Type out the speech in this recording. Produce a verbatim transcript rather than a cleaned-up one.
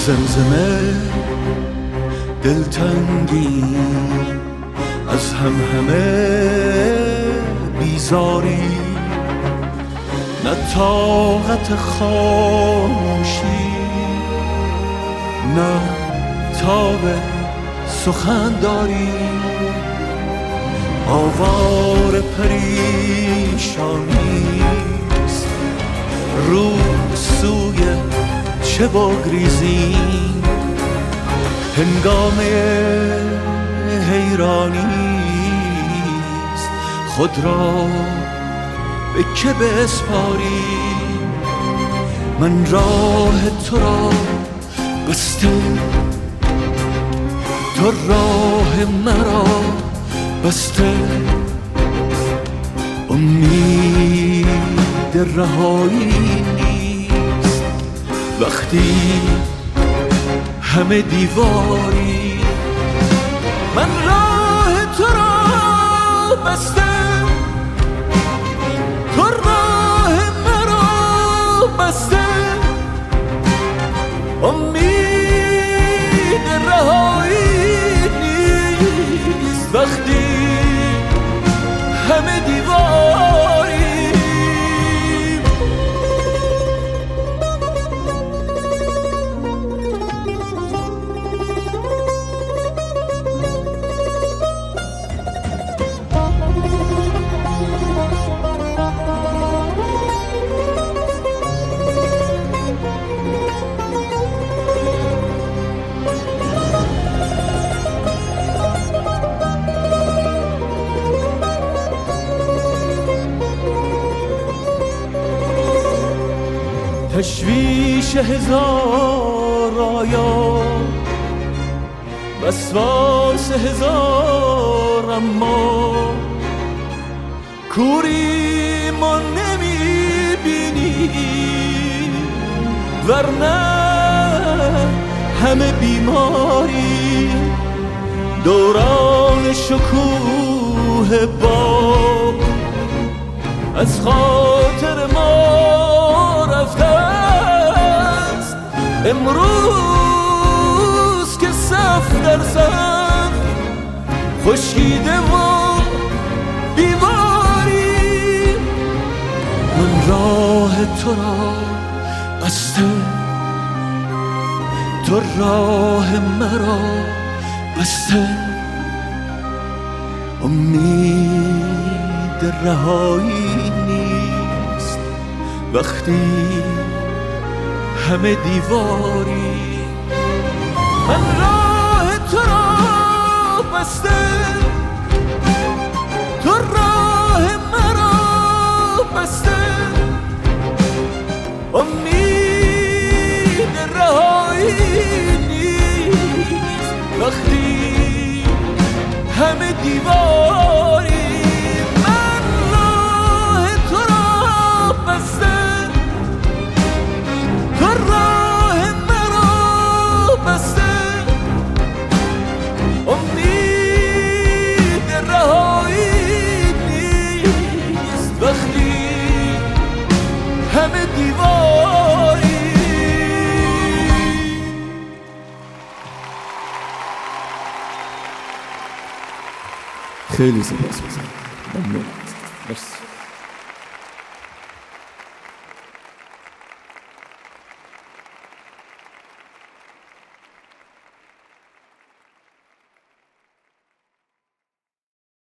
زمزمه دلتنگی از هم همه بیزاری، نه طاقت خاموشی نه تاب سخن داری. آوار پریشانیست رو سوی چه بگریزیم، هنگامه حیرانیست خود را به که بسپاریم. من راه تو را بسته، تو راه مرا بسته، امید رهایی نیست وقتی همه دیواری. من راه تو را بسته، تو راه مرا بسته، امید رهایی نیست وقتی همه دیواری. تشویش هزار آیا، وسواس هزار اما، کوری ما نمیبینی ورنه همه بیماری. دوران شکوه باب از خاطر ما رفته است، امروز که صف در صف خشکیده و بیماری. من راه تو را بسته، تو راه مرا بسته، امید رهایی نیست وقتی همه دیواری. من راه تو را بسته، تو راه مرا بسته، امید رهایی نیست وقتی همه دیواری. من راه تو را بسته، تو راه مرا بسته، امید رهایی نیست وقتی همه دیواری. خیلی سپاس گذارم. ممنون. مرسی.